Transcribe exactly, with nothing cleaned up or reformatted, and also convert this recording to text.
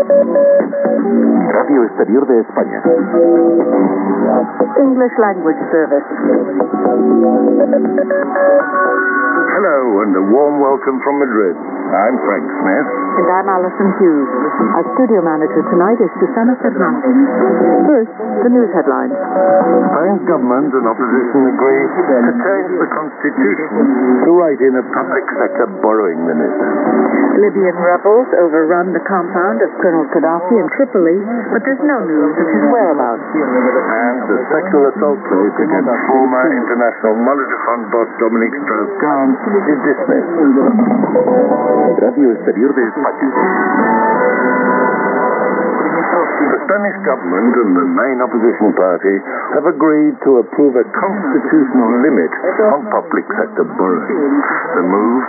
Radio Exterior de España. English Language Service. Hello and a warm welcome from Madrid. I'm Frank Smith. And I'm Alison Hughes. Our studio manager tonight is Susana Fernandez. First, the news headlines. Spain's government and opposition agree to change the constitution to write in a public sector borrowing limit. Libyan rebels overrun the compound of Colonel Gaddafi in Tripoli, but there's no news of his whereabouts. And the sexual assault case against former international Monetary Fund boss Dominique Strauss-Kahn is dismissed. Radio Exterior de España. The Spanish government and the main opposition party have agreed to approve a constitutional limit on public sector borrowing. The move